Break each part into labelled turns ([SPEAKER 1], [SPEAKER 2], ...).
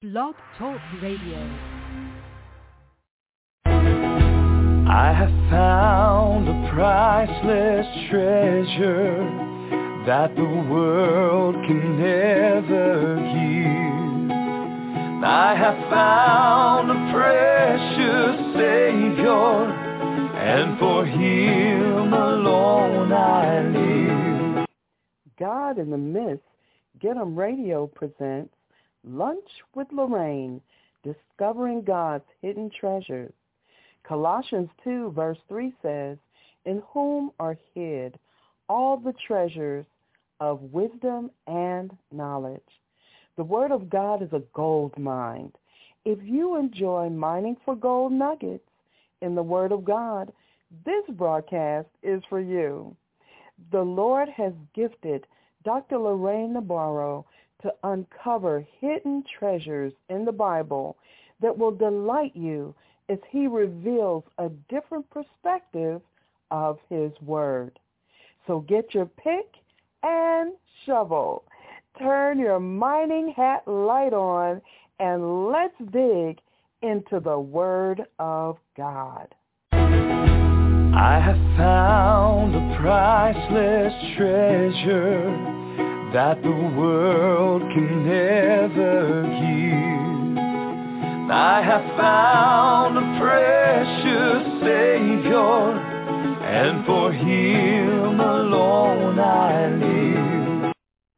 [SPEAKER 1] Blog Talk Radio.
[SPEAKER 2] I have found a priceless treasure that the world can never give. I have found a precious Savior, and for Him alone I live.
[SPEAKER 3] God in the Midst, Get 'em Radio presents Lunch with Lorraine, Discovering God's Hidden Treasures. Colossians 2 verse 3 says, in whom are hid all the treasures of wisdom and knowledge. The Word of God is a gold mine. If you enjoy mining for gold nuggets in the Word of God, this broadcast is for you. The Lord has gifted Dr. Lorraine Nabarro to uncover hidden treasures in the Bible that will delight you as he reveals a different perspective of his word. So get your pick and shovel. Turn your mining hat light on, and let's dig into the Word of God.
[SPEAKER 2] I have found a priceless treasure that the world can never give. I have found a precious Savior, and for Him alone I live.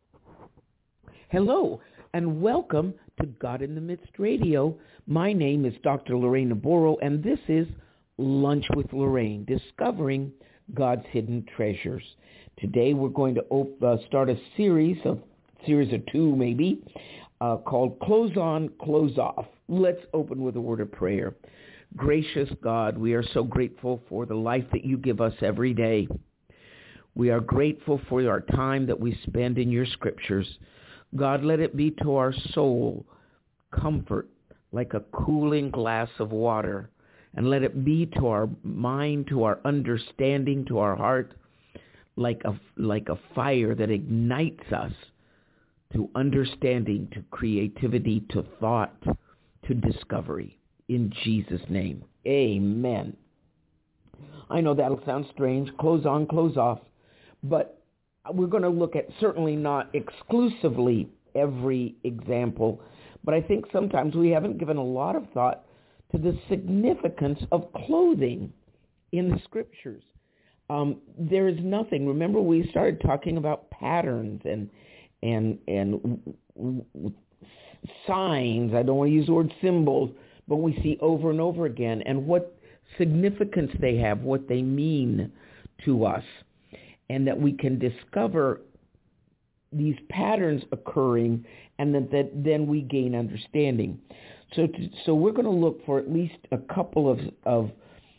[SPEAKER 4] Hello, and welcome to God in the Midst Radio. My name is Dr. Lorraine Nabarro, and this is Lunch with Lorraine, Discovering God's Hidden Treasures. Today we're going to start a series of two maybe, called Close On, Close Off. Let's open with a word of prayer. Gracious God, we are so grateful for the life that you give us every day. We are grateful for our time that we spend in your scriptures. God, let it be to our soul comfort like a cooling glass of water, and let it be to our mind, to our understanding, to our heart, like a fire that ignites us to understanding, to creativity, to thought, to discovery. In Jesus' name, amen. I know that'll sound strange, close on, close off, but we're going to look at certainly not exclusively every example, but I think sometimes we haven't given a lot of thought to the significance of clothing in the scriptures. There is nothing. Remember, we started talking about patterns and signs. I don't want to use the word symbols, but we see over and over again, and what significance they have, what they mean to us, and that we can discover these patterns occurring, and that then we gain understanding. So we're going to look for at least a couple of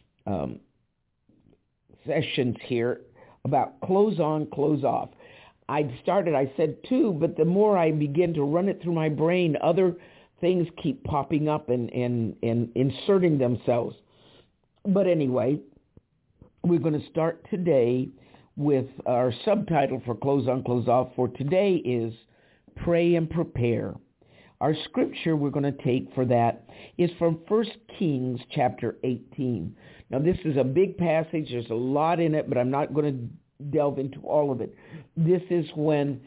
[SPEAKER 4] sessions here about close on, close off. I said two, but the more I begin to run it through my brain, other things keep popping up and inserting themselves. But anyway, we're going to start today with our subtitle for Close On, Close Off for today is Pray and Prepare. Our scripture we're going to take for that is from 1 Kings chapter 18. Now, this is a big passage. There's a lot in it, but I'm not going to delve into all of it. This is when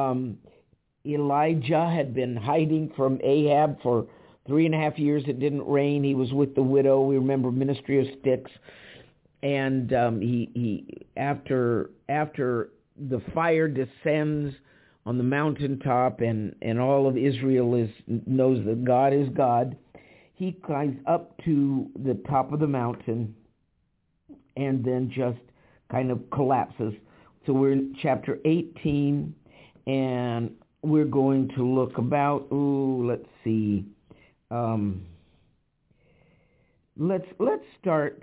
[SPEAKER 4] Elijah had been hiding from Ahab for 3.5 years. It didn't rain. He was with the widow. We remember Ministry of Sticks. And he after the fire descends on the mountaintop and all of Israel knows that God is God, he climbs up to the top of the mountain and then just kind of collapses. So we're in chapter 18, and we're going to look about, let's see. Let's start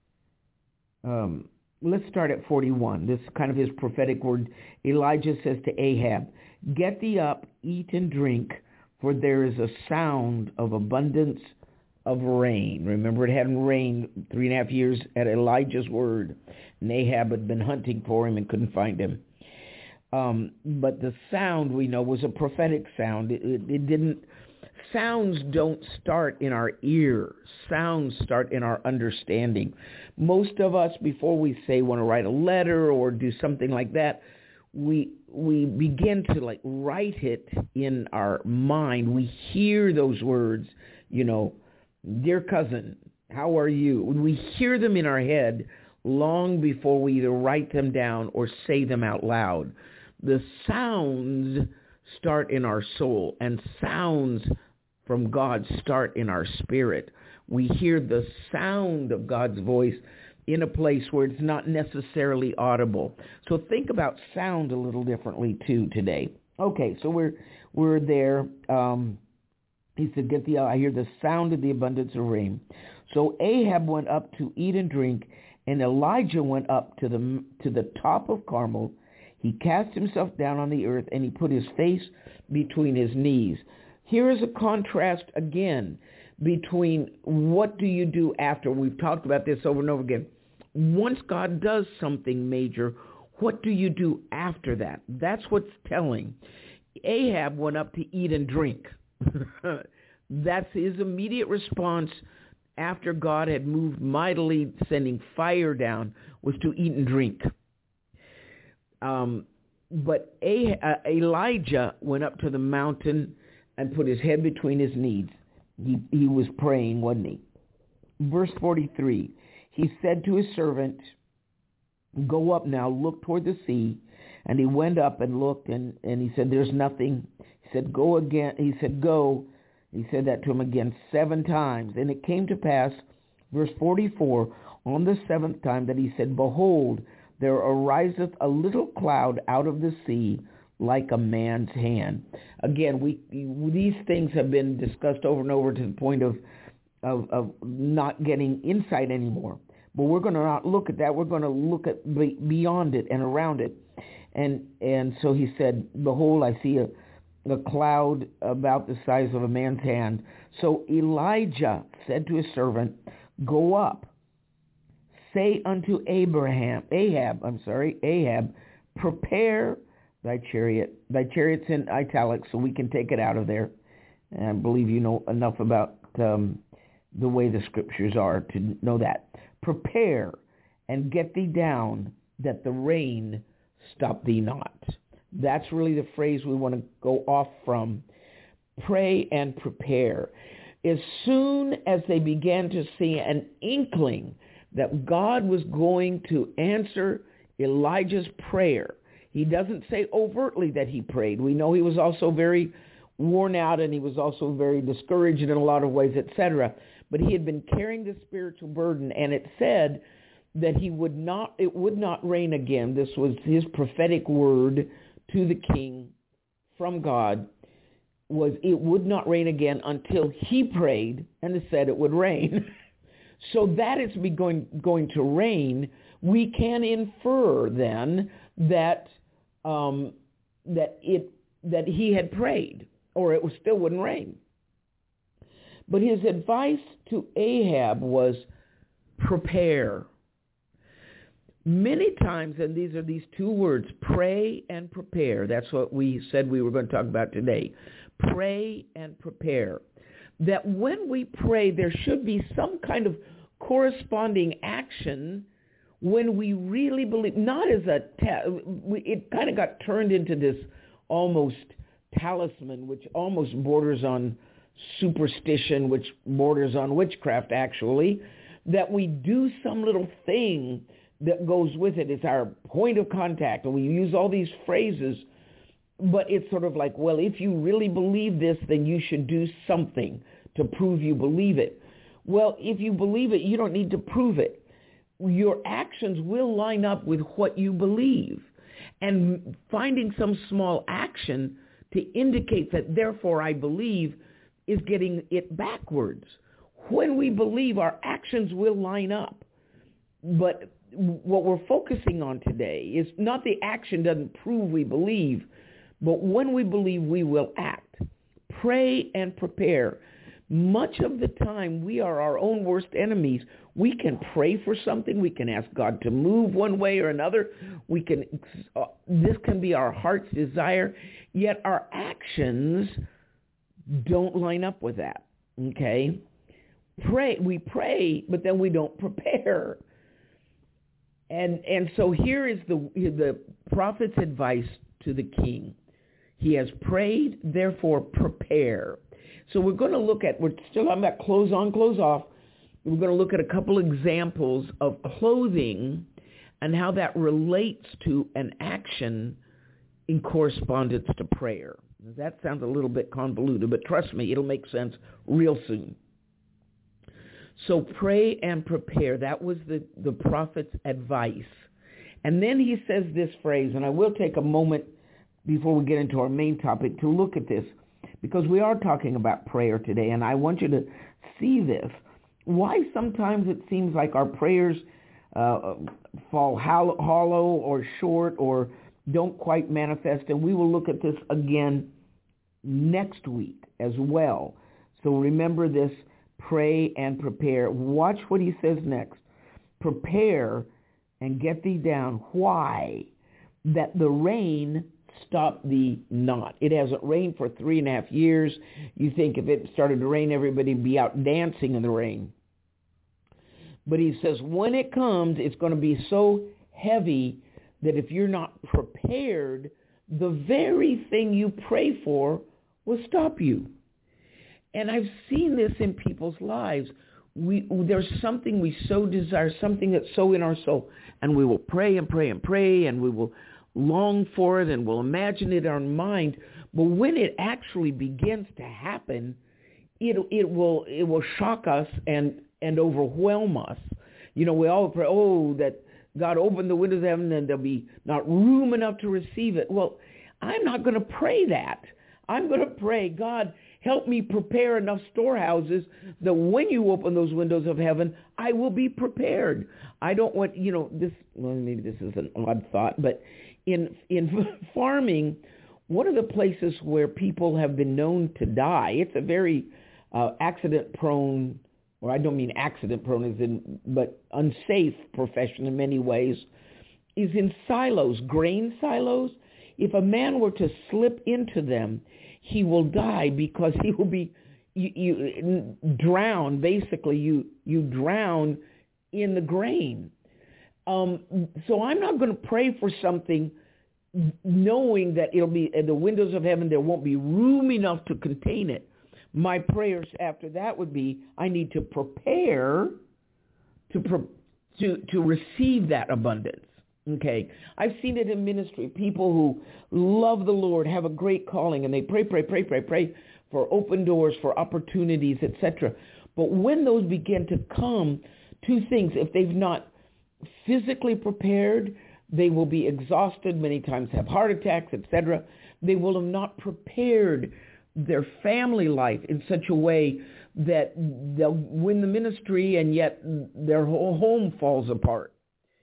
[SPEAKER 4] at 41. This is kind of his prophetic word. Elijah says to Ahab, "Get thee up, eat and drink, for there is a sound of abundance of rain." Remember, it hadn't rained 3.5 years at Elijah's word, and Ahab had been hunting for him and couldn't find him. But the sound, we know, was a prophetic sound. It didn't sounds don't start in our ear. Sounds start in our understanding. Most of us, before we say want to write a letter or do something like that, we begin to like write it in our mind. We hear those words, dear cousin, how are you? We hear them in our head long before we either write them down or say them out loud. The sounds start in our soul, and sounds from God start in our spirit. We hear the sound of God's voice in a place where it's not necessarily audible. So think about sound a little differently too today. Okay, so we're there. He said, I hear the sound of the abundance of rain. So Ahab went up to eat and drink, and Elijah went up to the top of Carmel. He cast himself down on the earth, and he put his face between his knees. Here is a contrast again between what do you do after. We've talked about this over and over again. Once God does something major, what do you do after that? That's what's telling. Ahab went up to eat and drink. That's his immediate response after God had moved mightily, sending fire down, was to eat and drink. But Elijah went up to the mountain and put his head between his knees. He was praying, wasn't he? Verse 43, he said to his servant, go up now, look toward the sea. And he went up and looked, and he said, there's nothing. He said, go again. He said, go. He said that to him again 7 times. And it came to pass, verse 44, on the 7th time that he said, behold, there ariseth a little cloud out of the sea like a man's hand. Again, these things have been discussed over and over to the point of not getting insight anymore. But we're going to not look at that. We're going to look at beyond it and around it. And so he said, behold, I see a cloud about the size of a man's hand. So Elijah said to his servant, go up. Say unto Ahab, prepare thy chariot. Thy chariot's in italics, so we can take it out of there. And I believe you know enough about the way the scriptures are to know that. Prepare and get thee down, that the rain stop thee not. That's really the phrase we want to go off from. Pray and prepare. As soon as they began to see an inkling that God was going to answer Elijah's prayer, he doesn't say overtly that he prayed. We know he was also very worn out, and he was also very discouraged in a lot of ways, etc. But he had been carrying the spiritual burden, and it said that it would not rain again. This was his prophetic word to the king from God, was it would not rain again until he prayed and it said it would rain. So that it's going to rain. We can infer then that he had prayed, or it still wouldn't rain. But his advice to Ahab was prepare. Many times, and these are these 2 words, pray and prepare. That's what we said we were going to talk about today. Pray and prepare. That when we pray, there should be some kind of corresponding action when we really believe, not as it kind of got turned into this almost talisman, which almost borders on superstition, which borders on witchcraft, actually, that we do some little thing that goes with it. It's our point of contact, and we use all these phrases, but it's sort of like, well, if you really believe this, then you should do something to prove you believe it. Well, if you believe it, you don't need to prove it. Your actions will line up with what you believe. And finding some small action to indicate that, therefore, I believe, is getting it backwards. When we believe, our actions will line up. But what we're focusing on today is not the action doesn't prove we believe, but when we believe, we will act. Pray and prepare. Much of the time, we are our own worst enemies. We can pray for something. We can ask God to move one way or another. This can be our heart's desire. Yet our actions don't line up with that, okay? We pray, but then we don't prepare. And so here is the prophet's advice to the king. He has prayed, therefore prepare. So we're going to look at, we're still on that clothes on, clothes off. We're going to look at a couple examples of clothing and how that relates to an action in correspondence to prayer. That sounds a little bit convoluted, but trust me, it'll make sense real soon. So pray and prepare. That was the prophet's advice. And then he says this phrase, and I will take a moment before we get into our main topic to look at this, because we are talking about prayer today, and I want you to see this. Why sometimes it seems like our prayers fall hollow or short or don't quite manifest, and we will look at this again next week as well. So remember this, pray and prepare. Watch what he says next. Prepare and get thee down. Why? That the rain stop thee not. It hasn't rained for 3.5 years. You think if it started to rain, everybody would be out dancing in the rain. But he says when it comes, it's going to be so heavy that if you're not prepared, the very thing you pray for will stop you. And I've seen this in people's lives. There's something we so desire, something that's so in our soul, and we will pray and pray and pray, and we will long for it, and we'll imagine it in our mind. But when it actually begins to happen, it will shock us and overwhelm us. You know, we all pray, that God opened the windows of heaven and there'll be not room enough to receive it. Well, I'm not going to pray that. I'm going to pray, God, help me prepare enough storehouses that when you open those windows of heaven, I will be prepared. I don't want, maybe this is an odd thought, but in farming, one of the places where people have been known to die, it's a very accident-prone, or I don't mean accident-prone, but unsafe profession in many ways, is in silos, grain silos. If a man were to slip into them, he will die because he will be you drown. Basically, you drown in the grain. So I'm not going to pray for something knowing that it'll be at the windows of heaven. There won't be room enough to contain it. My prayers after that would be, I need to prepare to receive that abundance. Okay, I've seen it in ministry. People who love the Lord, have a great calling, and they pray for open doors, for opportunities, etc. But when those begin to come, two things. If they've not physically prepared, they will be exhausted, many times have heart attacks, etc. They will have not prepared their family life in such a way that they'll win the ministry and yet their whole home falls apart.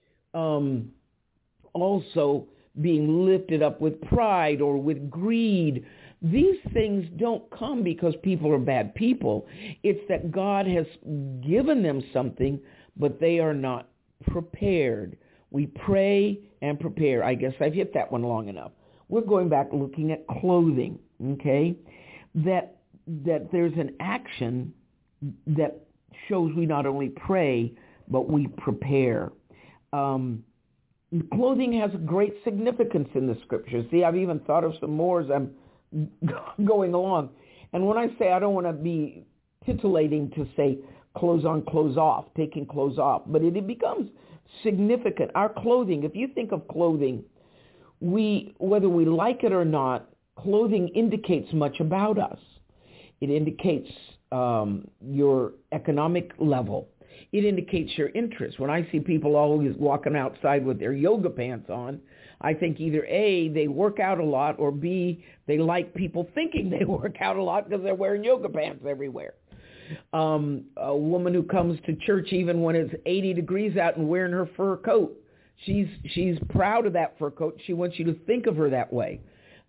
[SPEAKER 4] Also being lifted up with pride or with greed. These things don't come because people are bad people. It's that God has given them something, but they are not prepared. We pray and prepare. I guess I've hit that one long enough. We're going back looking at clothing, okay? That there's an action that shows we not only pray, but we prepare. Clothing has a great significance in the scriptures. See, I've even thought of some more as I'm going along. And when I say, I don't want to be titillating to say clothes on, clothes off, taking clothes off, but it becomes significant. Our clothing, if you think of clothing, whether we like it or not, clothing indicates much about us. It indicates your economic level. It indicates your interest. When I see people always walking outside with their yoga pants on, I think either A, they work out a lot, or B, they like people thinking they work out a lot because they're wearing yoga pants everywhere. A woman who comes to church even when it's 80 degrees out and wearing her fur coat, she's proud of that fur coat. She wants you to think of her that way.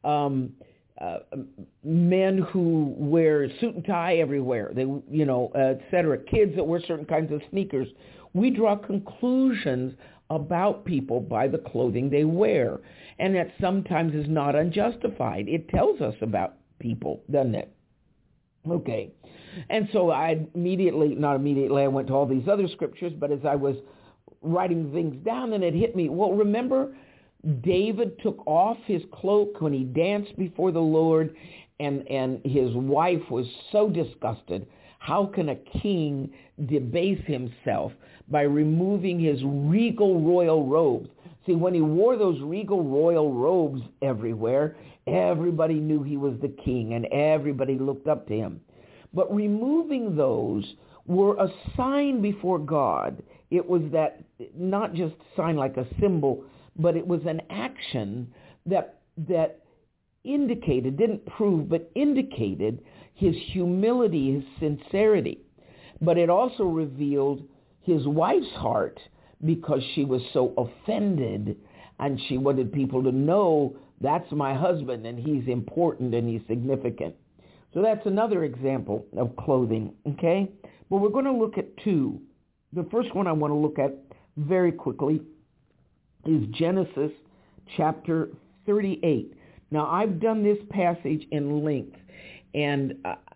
[SPEAKER 4] Men who wear suit and tie everywhere, et cetera. Kids that wear certain kinds of sneakers. We draw conclusions about people by the clothing they wear, and that sometimes is not unjustified. It tells us about people, doesn't it? Okay. And so I went to all these other scriptures, but as I was writing things down, and it hit me, well, remember David took off his cloak when he danced before the Lord, and his wife was so disgusted. How can a king debase himself by removing his regal royal robes? See, when he wore those regal royal robes everywhere, everybody knew he was the king, and everybody looked up to him. But removing those were a sign before God. It was that, not just sign like a symbol, but it was an action that indicated, didn't prove, but indicated his humility, his sincerity. But it also revealed his wife's heart, because she was so offended, and she wanted people to know, that's my husband, and he's important, and he's significant. So that's another example of clothing, okay? But we're going to look at two. The first one I want to look at very quickly is Genesis chapter 38. Now, I've done this passage in length, and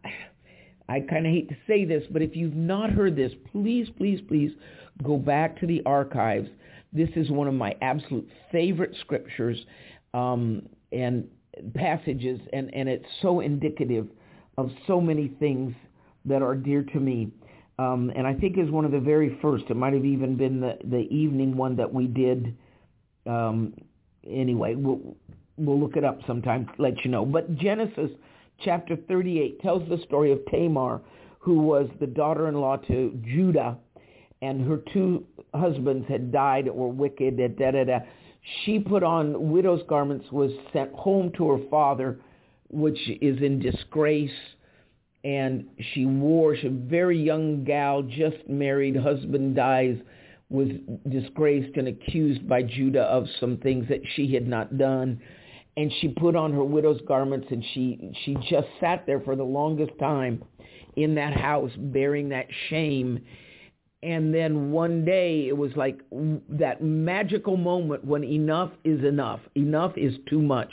[SPEAKER 4] I kind of hate to say this, but if you've not heard this, please, please, please go back to the archives. This is one of my absolute favorite scriptures and passages, and it's so indicative of so many things that are dear to me. And I think is one of the very first. It might have even been the evening one that we did. Anyway, we'll look it up sometime, let you know. But Genesis chapter 38 tells the story of Tamar, who was the daughter-in-law to Judah, and her two husbands had died or were wicked. She put on widow's garments, was sent home to her father, which is in disgrace. And she's a very young gal, just married, husband dies, was disgraced and accused by Judah of some things that she had not done. And she put on her widow's garments, and she just sat there for the longest time in that house, bearing that shame. And then one day, it was like that magical moment when enough is enough. Enough is too much.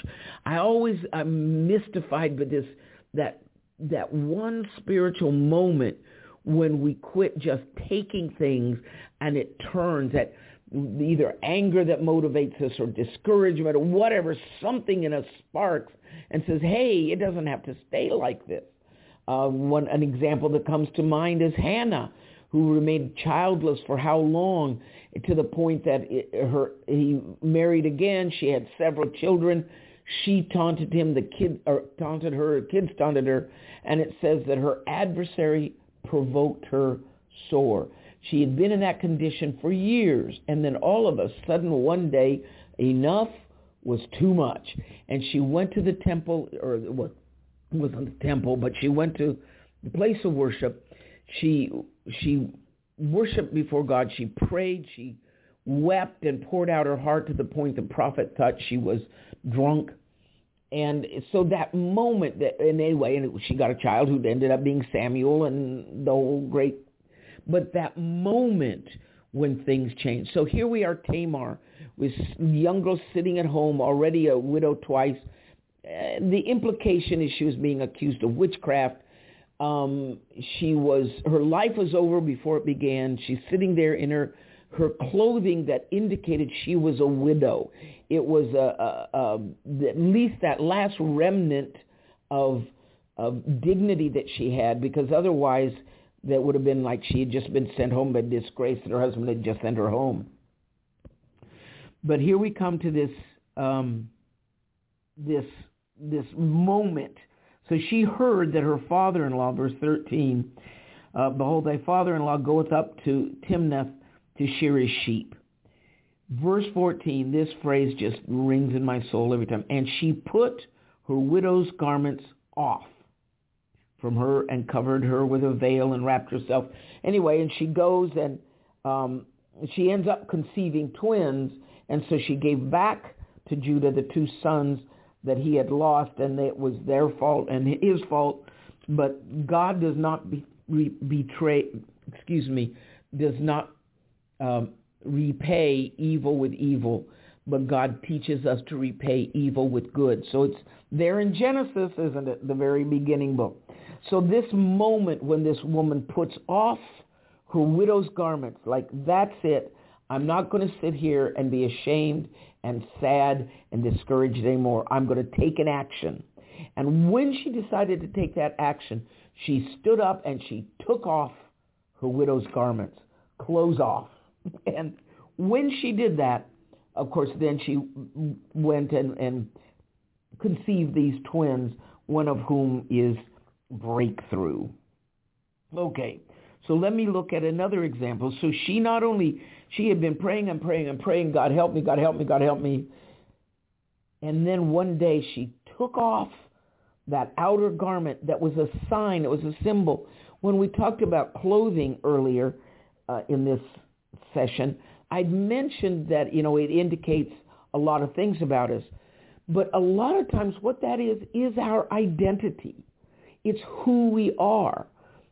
[SPEAKER 4] I'm mystified by this, that one spiritual moment when we quit just taking things and it turns at either anger that motivates us or discouragement or whatever, something in us sparks and says, hey, it doesn't have to stay like this. An example that comes to mind is Hannah, who remained childless for how long, to the point that he married again. She had several children. She taunted him, taunted her taunted her, and it says that her adversary provoked her sore. She had been in that condition for years, and then all of a sudden one day, enough was too much. And she went to the temple, or it wasn't the temple, but she went to the place of worship. She worshiped before God. She prayed. She wept and poured out her heart to the point the prophet thought she was drunk. And so that moment, and she got a child who ended up being Samuel and the whole great. But that moment when things changed. So here we are, Tamar, with young girl sitting at home, already a widow twice. The implication is she was being accused of witchcraft. Her life was over before it began. She's sitting there in her clothing that indicated she was a widow. It was at least that last remnant of dignity that she had, because otherwise that would have been like she had just been sent home by disgrace and her husband had just sent her home. But here we come to this moment. So she heard that her father-in-law, verse 13, behold, thy father-in-law goeth up to Timnath to shear his sheep. Verse 14, this phrase just rings in my soul every time. And she put her widow's garments off from her and covered her with a veil and wrapped herself. Anyway, and she goes and she ends up conceiving twins. And so she gave back to Judah the two sons that he had lost, and it was their fault and his fault. But God does not does not repay evil with evil, but God teaches us to repay evil with good. So it's there in Genesis, isn't it? The very beginning book. So this moment when this woman puts off her widow's garments, like that's it. I'm not going to sit here and be ashamed and sad and discouraged anymore. I'm going to take an action. And when she decided to take that action, she stood up and she took off her widow's garments, clothes off. And when she did that, of course, then she went and conceived these twins, one of whom is Breakthrough. Okay, so let me look at another example. So she had been praying and praying and praying, God help me, God help me, God help me. And then one day she took off that outer garment that was a sign, it was a symbol. When we talked about clothing earlier in this session, I'd mentioned that, it indicates a lot of things about us. But a lot of times what that is our identity. It's who we are.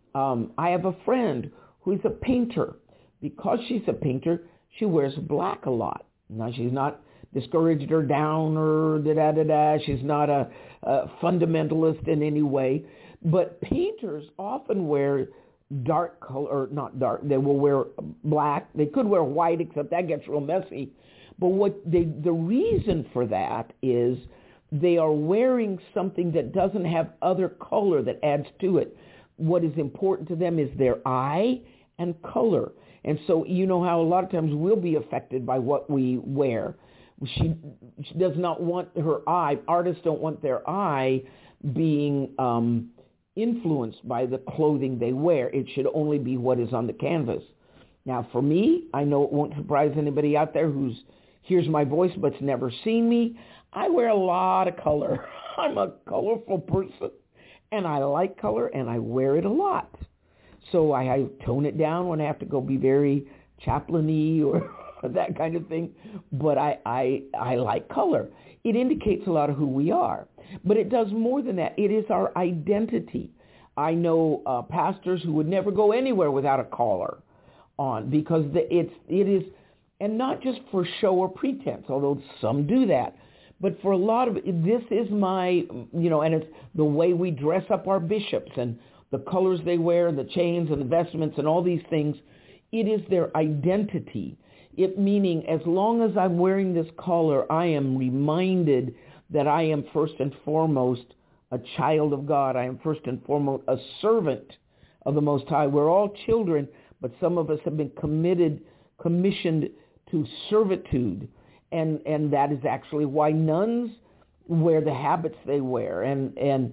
[SPEAKER 4] I have a friend who's a painter. Because she's a painter, she wears black a lot. Now, she's not discouraged or down or da-da-da-da. She's not a fundamentalist in any way. But painters often wear dark color, or not dark. They will wear black. They could wear white, except that gets real messy. But the reason for that is they are wearing something that doesn't have other color that adds to it. What is important to them is their eye and color. And so you know how a lot of times we'll be affected by what we wear. She does not want her eye, artists don't want their eye being influenced by the clothing they wear. It should only be what is on the canvas. Now for me, I know it won't surprise anybody out there who's hears my voice but's never seen me. I wear a lot of color. I'm a colorful person, and I like color, and I wear it a lot. So I tone it down when I have to go be very chaplain-y or that kind of thing. But I like color. It indicates a lot of who we are. But it does more than that. It is our identity. I know pastors who would never go anywhere without a collar on because it is, and not just for show or pretense, although some do that. But for a lot of it, this is my, and it's the way we dress up our bishops and the colors they wear and the chains and the vestments and all these things. It is their identity. It meaning as long as I'm wearing this collar, I am reminded that I am first and foremost a child of God. I am first and foremost a servant of the Most High. We're all children, but some of us have been commissioned to servitude. And that is actually why nuns wear the habits they wear. And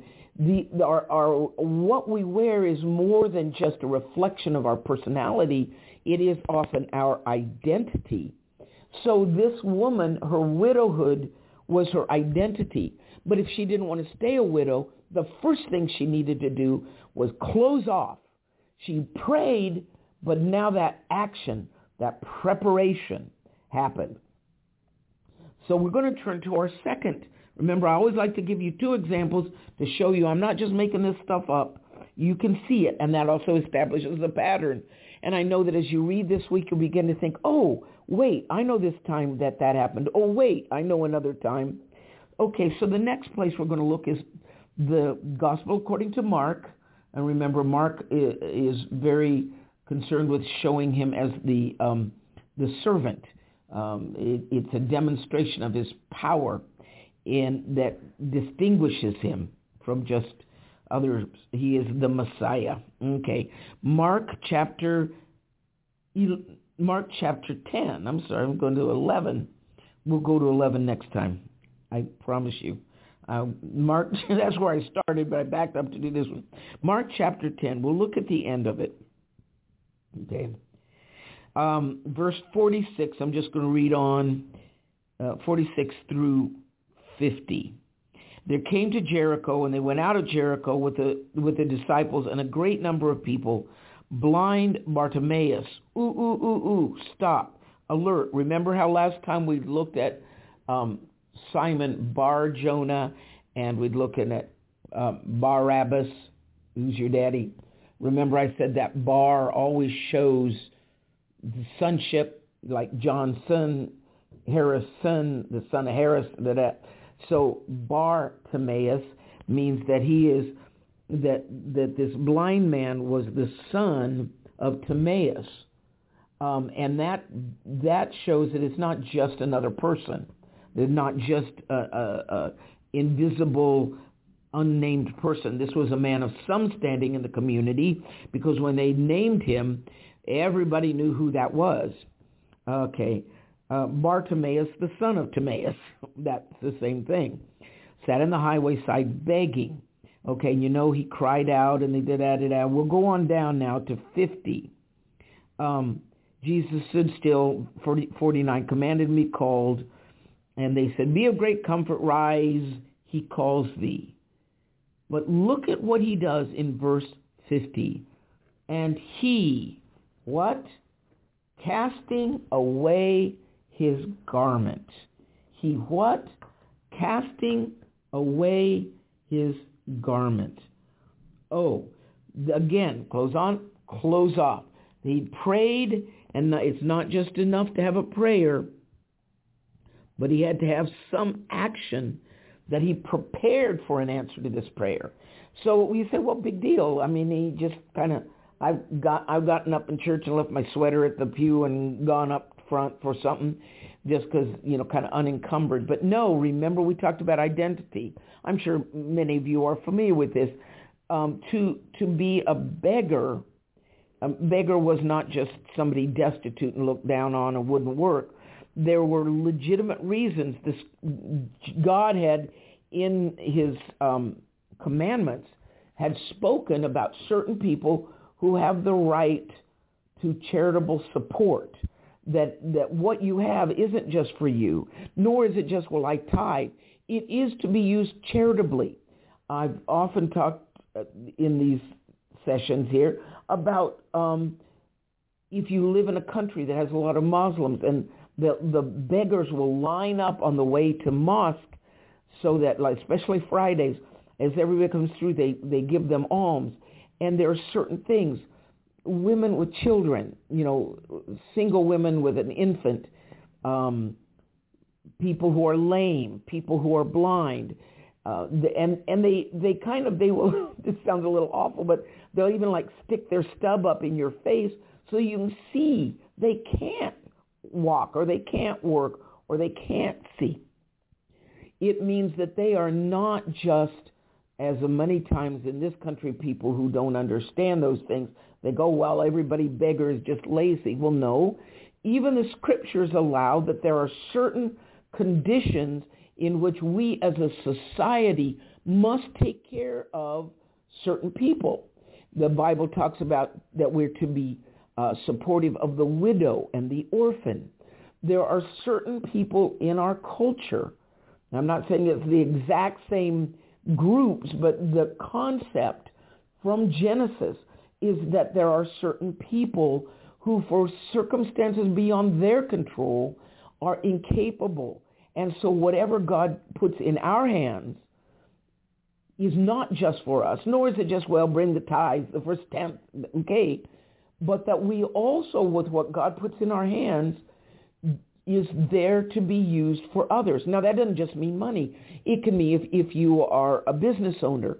[SPEAKER 4] our what we wear is more than just a reflection of our personality. It is often our identity. So this woman, her widowhood was her identity. But if she didn't want to stay a widow, the first thing she needed to do was close off. She prayed, but now that action, that preparation happened. So we're going to turn to our second. Remember, I always like to give you two examples to show you I'm not just making this stuff up. You can see it, and that also establishes a pattern. And I know that as you read this week, you'll begin to think, oh, wait, I know this time that happened. Oh, wait, I know another time. Okay, so the next place we're going to look is the Gospel according to Mark. And remember, Mark is very concerned with showing him as the servant. It's a demonstration of his power and that distinguishes him from just others. He is the Messiah. Okay. Mark chapter 10. I'm sorry, I'm going to 11. We'll go to 11 next time. I promise you. Mark, that's where I started, but I backed up to do this one. Mark chapter 10. We'll look at the end of it. Okay. Verse 46, I'm just going to read on 46 through 50. There came to Jericho, and they went out of Jericho with the disciples and a great number of people. Blind Bartimaeus, stop, alert. Remember how last time we looked at Simon Bar Jonah, and we'd looking at Barabbas, who's your daddy. Remember I said that Bar always shows the sonship, like John's son Harrison, the son of Harris. So Bartimaeus means that he is that this blind man was the son of Timaeus, and that shows that it's not just another person. They're not just a invisible, unnamed person. This was a man of some standing in the community, because when they named him, everybody knew who that was. Okay. Bartimaeus, the son of Timaeus, that's the same thing, sat in the highway side begging. Okay, he cried out and they did that. We'll go on down now to 50. Jesus stood still, 49, commanded me, called, and they said, be of great comfort, rise, he calls thee. But look at what he does in verse 50. And he, what? Casting away his garment. He what? Casting away his garment. Oh, again, close off. He prayed, and it's not just enough to have a prayer, but he had to have some action that he prepared for an answer to this prayer. So we said, well, big deal. I mean, he just kind of, I've gotten up in church and left my sweater at the pew and gone up front for something just because, kind of unencumbered. But no, remember we talked about identity. I'm sure many of you are familiar with this. To be a beggar was not just somebody destitute and looked down on and wouldn't work. There were legitimate reasons. God had, in his commandments, had spoken about certain people who have the right to charitable support. That what you have isn't just for you, nor is it just, well, I tithe. It is to be used charitably. I've often talked in these sessions here about if you live in a country that has a lot of Muslims, and the beggars will line up on the way to mosque, so that, like, especially Fridays, as everybody comes through, they give them alms. And there are certain things. Women with children, single women with an infant, people who are lame, people who are blind, and they will, this sounds a little awful, but they'll even stick their stub up in your face so you can see they can't walk, or they can't work, or they can't see. It means that they are not just, as many times in this country, people who don't understand those things, they go, well, everybody beggar is just lazy. Well, no. Even the scriptures allow that there are certain conditions in which we as a society must take care of certain people. The Bible talks about that we're to be supportive of the widow and the orphan. There are certain people in our culture, I'm not saying it's the exact same groups, but the concept from Genesis is that there are certain people who, for circumstances beyond their control, are incapable. And so whatever God puts in our hands is not just for us, nor is it just, well, bring the tithe, the first tenth, okay, but that we also, with what God puts in our hands, is there to be used for others. Now, that doesn't just mean money. It can mean if you are a business owner.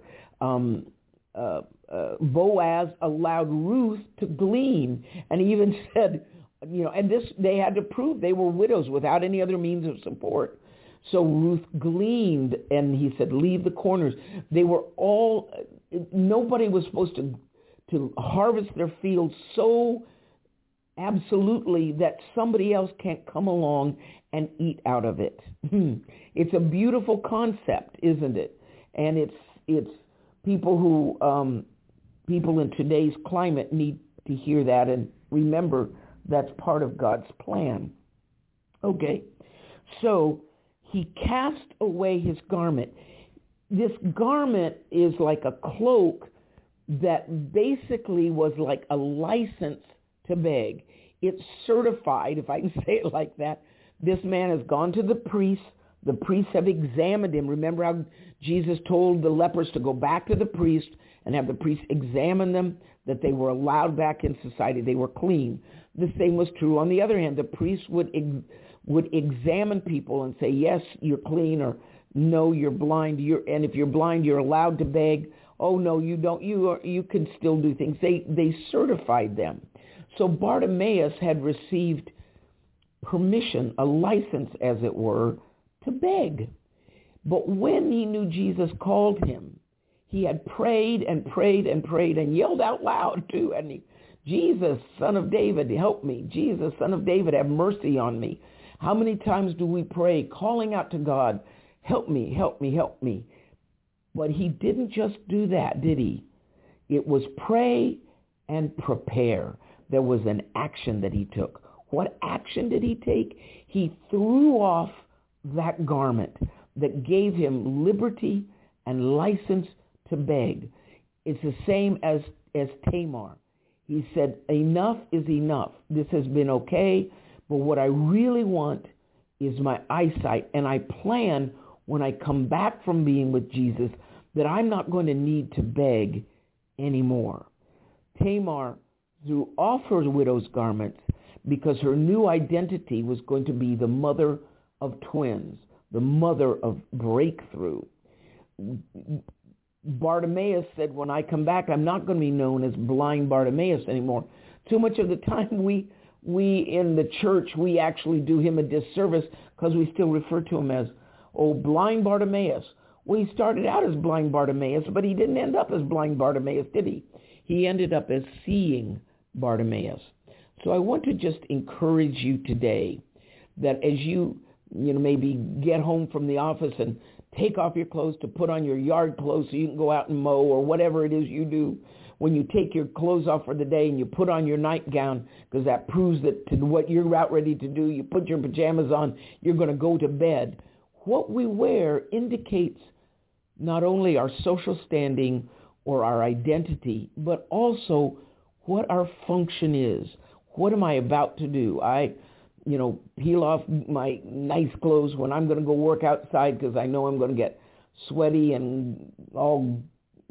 [SPEAKER 4] Boaz allowed Ruth to glean, and he even said, and this, they had to prove they were widows without any other means of support. So Ruth gleaned, and he said, leave the corners. They were all, nobody was supposed to harvest their fields so absolutely that somebody else can't come along and eat out of it. It's a beautiful concept, isn't it? And it's people who, people in today's climate need to hear that and remember that's part of God's plan. Okay, so he cast away his garment. This garment is like a cloak that basically was like a license to beg. It's certified, if I can say it like that. This man has gone to the priest. The priests have examined him. Remember how Jesus told the lepers to go back to the priest and have the priest examine them, that they were allowed back in society. They were clean. The same was true on the other hand. The priest would would examine people and say, yes, you're clean, or no, you're blind. And if you're blind, you're allowed to beg. Oh, no, you don't. You can still do things. They certified them. So Bartimaeus had received permission, a license, as it were, to beg. But when he knew Jesus called him, he had prayed and prayed and prayed and yelled out loud too. And Jesus, Son of David, help me. Jesus, Son of David, have mercy on me. How many times do we pray, calling out to God, help me, help me, help me? But he didn't just do that, did he? It was pray and prepare. There was an action that he took. What action did he take? He threw off that garment that gave him liberty and license to beg. It's the same as Tamar. He said, enough is enough. This has been okay, but what I really want is my eyesight. And I plan when I come back from being with Jesus that I'm not going to need to beg anymore. Tamar threw off her widow's garments because her new identity was going to be the mother of twins, the mother of breakthrough. Bartimaeus said, when I come back, I'm not going to be known as blind Bartimaeus anymore. Too much of the time we in the church, we actually do him a disservice because we still refer to him as, blind Bartimaeus. Well, he started out as blind Bartimaeus, but he didn't end up as blind Bartimaeus, did he? He ended up as seeing Bartimaeus. So I want to just encourage you today that as you maybe get home from the office and take off your clothes to put on your yard clothes so you can go out and mow, or whatever it is you do, when you take your clothes off for the day and you put on your nightgown, because that proves that to what you're out ready to do, you put your pajamas on, you're going to go to bed. What we wear indicates not only our social standing or our identity, but also what our function is. What am I about to do? I peel off my nice clothes when I'm going to go work outside because I know I'm going to get sweaty and all,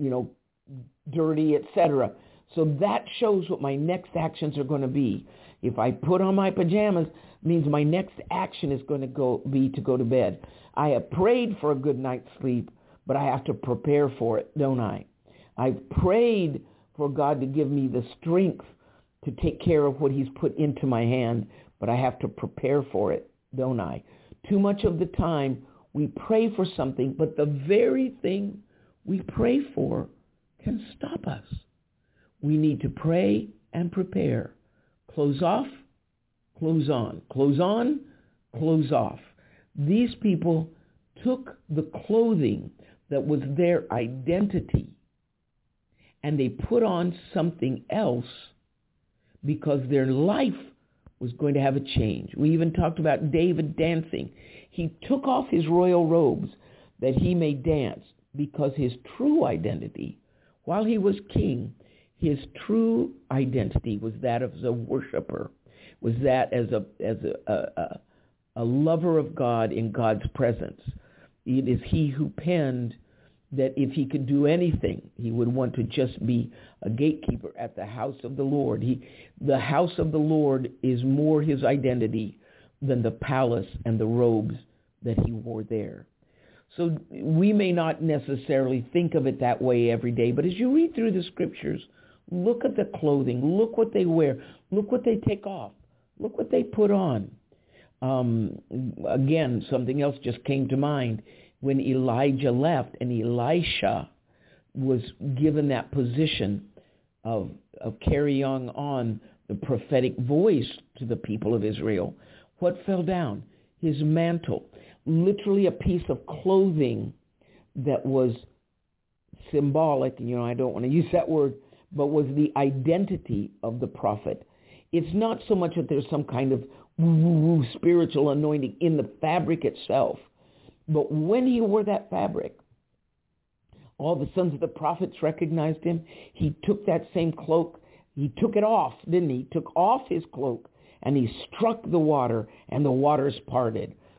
[SPEAKER 4] dirty, etc. So that shows what my next actions are going to be. If I put on my pajamas, it means my next action is going to be to go to bed. I have prayed for a good night's sleep, but I have to prepare for it, don't I? I've prayed for God to give me the strength to take care of what he's put into my hand, but I have to prepare for it, don't I? Too much of the time, we pray for something, but the very thing we pray for can stop us. We need to pray and prepare. Close off, close on. Close on, close off. These people took the clothing that was their identity and they put on something else because their life was going to have a change. We even talked about David dancing. He took off his royal robes that he may dance because his true identity, while he was king, his true identity was that of a worshiper, was that as a lover of God in God's presence. It is he who penned that if he could do anything, he would want to just be a gatekeeper at the house of the Lord. The house of the Lord is more his identity than the palace and the robes that he wore there. So we may not necessarily think of it that way every day, but as you read through the scriptures, look at the clothing, look what they wear, look what they take off, look what they put on. Again, something else just came to mind. When Elijah left and Elisha was given that position of carrying on the prophetic voice to the people of Israel, what fell down? His mantle, literally a piece of clothing that was symbolic, I don't want to use that word, but was the identity of the prophet. It's not so much that there's some kind of woo-woo spiritual anointing in the fabric itself, but when he wore that fabric, all the sons of the prophets recognized him. He took that same cloak. He took it off, didn't he? He took off his cloak, and he struck the water, and the waters parted.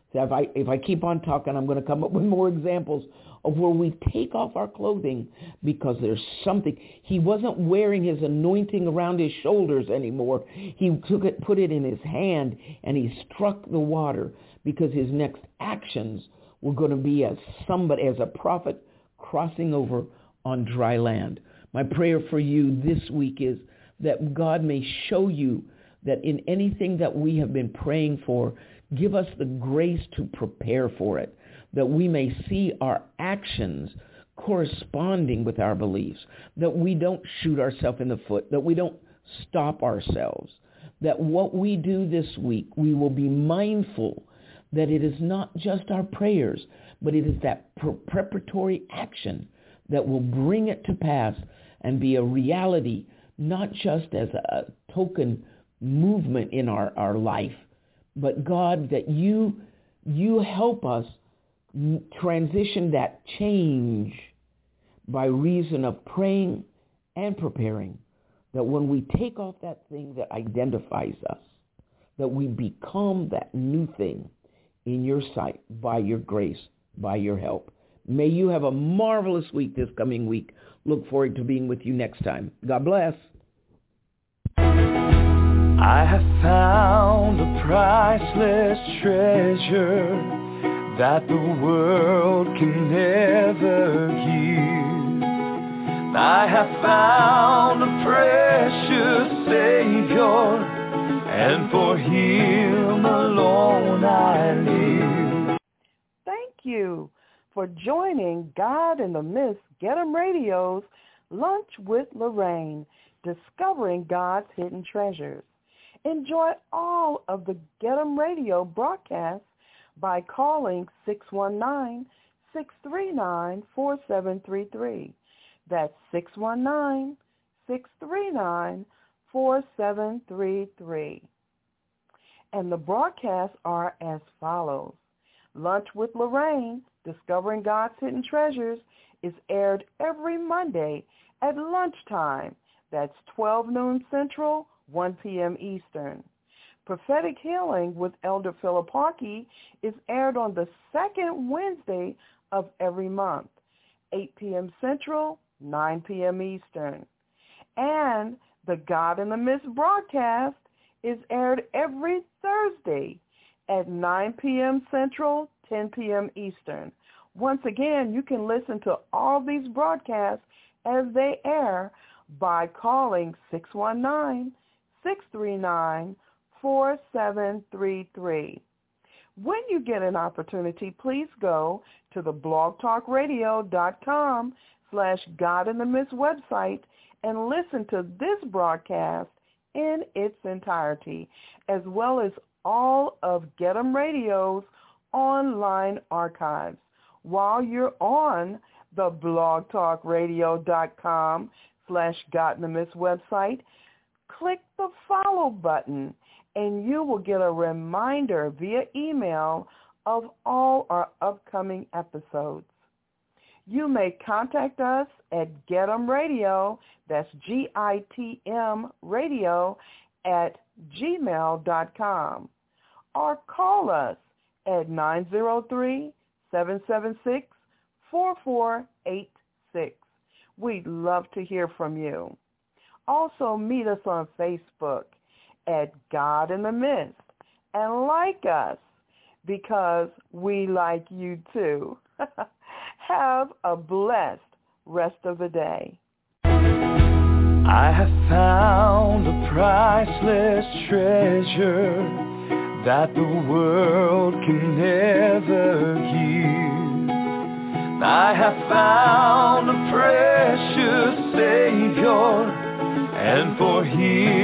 [SPEAKER 4] So if I keep on talking, I'm going to come up with more examples of where we take off our clothing because there's something. He wasn't wearing his anointing around his shoulders anymore. He took it, put it in his hand, and he struck the water because his next actions were going to be as a prophet crossing over on dry land. My prayer for you this week is that God may show you that in anything that we have been praying for, give us the grace to prepare for it, that we may see our actions corresponding with our beliefs, that we don't shoot ourselves in the foot, that we don't stop ourselves, that what we do this week, we will be mindful that it is not just our prayers, but it is that preparatory action that will bring it to pass and be a reality, not just as a token movement in our life, but God, that you help us transition that change by reason of praying and preparing, that when we take off that thing that identifies us, that we become that new thing in your sight by your grace, by your help. May you have a marvelous week this coming week. Look forward to being with you next time. God bless.
[SPEAKER 2] I have found a priceless treasure that the world can never give. I have found a precious Savior, and for Him alone I live.
[SPEAKER 3] Thank you for joining God in the Mist Get 'em Radio's Lunch with Lorraine, discovering God's hidden treasures. Enjoy all of the Get 'em Radio broadcasts by calling 619-639-4733. That's 619-639-4733. And the broadcasts are as follows. Lunch with Lorraine, Discovering God's Hidden Treasures, is aired every Monday at lunchtime. That's 12 noon Central, 1 p.m. Eastern. Prophetic Healing with Elder Philip Harkey is aired on the second Wednesday of every month, 8 p.m. Central, 9 p.m. Eastern. And the God in the Mist broadcast is aired every Thursday at 9 p.m. Central, 10 p.m. Eastern. Once again, you can listen to all these broadcasts as they air by calling 619-639-4733. When you get an opportunity, please go to the blogtalkradio.com/God in the Mist website and listen to this broadcast in its entirety, as well as all of Get 'em Radio's online archives. While you're on the blogtalkradio.com/God in the Mist website, click the follow button and you will get a reminder via email of all our upcoming episodes. You may contact us at GetEm Radio, that's GITM Radio, at gmail.com, or call us at 903-776-4486. We'd love to hear from you. Also, meet us on Facebook at God in the Mist and like us because we like you too. Have a blessed rest of the day.
[SPEAKER 2] I have found a priceless treasure that the world can never give. I have found a precious Savior, and for Him